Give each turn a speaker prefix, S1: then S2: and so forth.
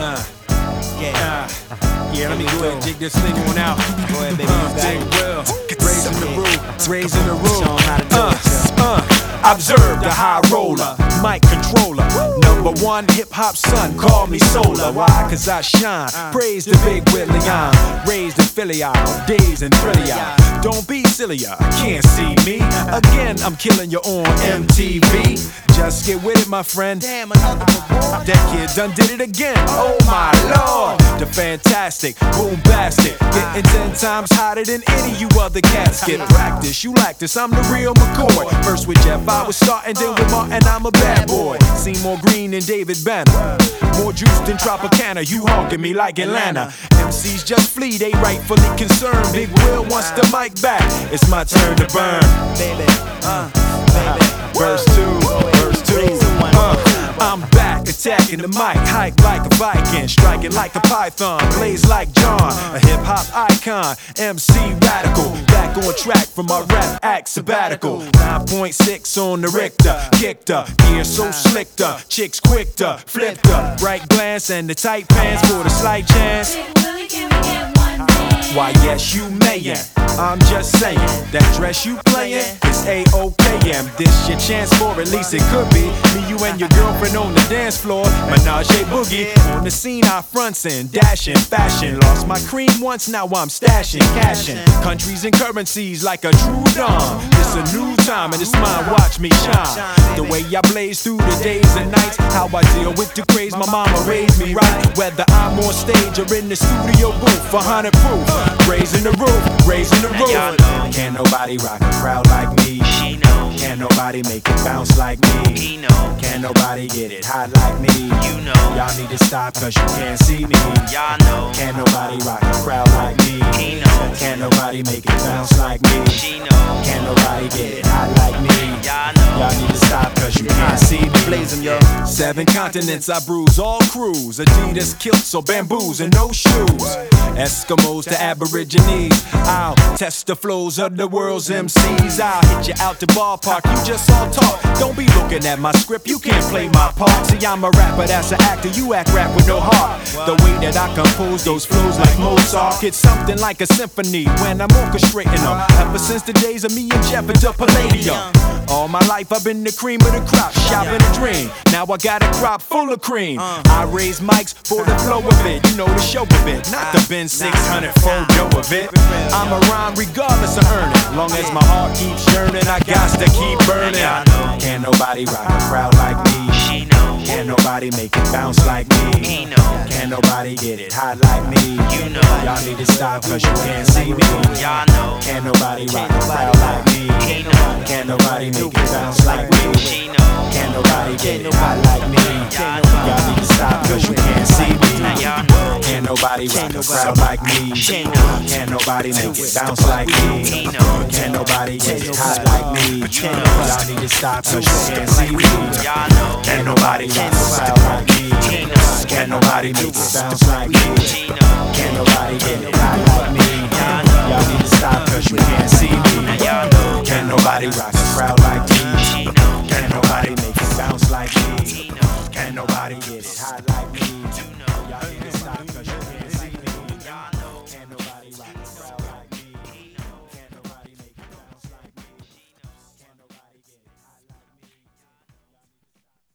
S1: Yeah, let me go ahead and jig this thing on out.
S2: Go ahead, baby.
S1: Big Will, raising the roof, raising the roof. Observe the high roller, mic controller. Number one hip-hop son, call me Solar. Why? Cause I shine. Praise the big Willie. I'm raised in Philly, days in Philly. Don't be silly, you can't see me. Again, I'm killing you on MTV. Just get with it, my friend.
S2: Damn, another one.
S1: That kid done did it again. Oh my lord. The fantastic, boombastic, getting 10 times hotter than any you other cats. Get practice, you like this, I'm the real McCoy. First with Jeff, I was starting, then with Martin, I'm a bad boy. Seen more green than David Banner, more juice than Tropicana. You honking me like Atlanta. MCs just flee, they rightfully concerned. Big Will wants the mic back. It's my turn to burn,
S2: Baby,
S1: verse 2, verse 2. I'm back, attacking the mic, hike like a Viking, striking like a python, blaze like John, a hip-hop icon, MC radical, back on track from my rap act sabbatical. 9.6 on the Richter, kicked her, gear so slicked her, chicks quicked her, flipped her, bright glance and the tight pants for the slight chance.
S3: Big Willie, can we get one dance?
S1: Why yes you mayin', I'm just saying, that dress you playin' is A-OK, and this your chance for at least it could be me, you and your girlfriend on the dance floor, menage a boogie, on the scene I frontin', dashing, fashion, lost my cream once, now I'm stashing, cashing, countries and currencies like a true dawn, it's a new time and it's mine, watch me shine, the way I blaze through the days and nights, how I deal with the craze, my mama raised me right, whether I'm on stage or in the studio booth, 100 proof, raising the roof, raising the roof. Can't nobody rock a crowd like me.
S2: she knows.
S1: Can't nobody make it bounce like me.
S2: He knows.
S1: Can't nobody get it hot like me.
S2: You know.
S1: Y'all need to stop cause you can't see me.
S2: Y'all know.
S1: Can't nobody rock a crowd like me.
S2: He knows.
S1: Can't nobody make it bounce like me.
S2: She knows.
S1: Can't nobody get it hot like me.
S2: Y'all know.
S1: Y'all need to stop cause you can't see me.
S2: Blaze 'em, yo.
S1: 7 continents I bruise all crews. Adidas kilts or bamboos and no shoes. Eskimos to Aborigines. I'll test the flows of the world's MCs. I'll hit you out the ballpark, you just all talk. Don't be looking at my script, you can't play my part. See, I'm a rapper, that's an actor, you act rap with no heart. The way that I compose those flows like Mozart, it's something like a symphony when I'm orchestrating them. Ever since the days of me and Jeff into Palladium. All my life I've been the cream of the crop, shopping a dream. Now I got a crop full of cream. I raise mics for the flow of it, you know the show of it, not the Ben 600 photo of it. I'm a rhyme regardless of earning. Long as my heart keeps yearning, I got to keep burning. Can't nobody rock a crowd like me.
S2: She knows.
S1: Can't nobody make it bounce like me.
S2: He knows.
S1: Can't nobody get it hot like me.
S2: You know.
S1: Y'all need to stop cause you can't see me.
S2: Y'all know.
S1: Can't nobody rock a crowd like me.
S2: He knows.
S1: Can't nobody make it bounce like me.
S2: She knows.
S1: Can't nobody get it hot like me. Y'all need to stop cause you can't see me.
S2: Y'all know.
S1: Can't nobody rock a crowd like me.
S2: She knows.
S1: Can't nobody make it bounce like me.
S2: He knows.
S1: Can't nobody get it hot like me. Y'all need to stop cause you can't see me.
S2: Y'all know.
S1: Can't nobody rock a crowd like me. Can't nobody make it bounce like me.
S2: She knows.
S1: Can't nobody get it hot like me. Y'all need to stop cause you can't see me.
S2: Y'all know.
S1: Can't nobody rock a crowd like me.
S2: She knows.
S1: Can't nobody make it bounce like me.
S2: He knows.
S1: Can't nobody get it hot like me.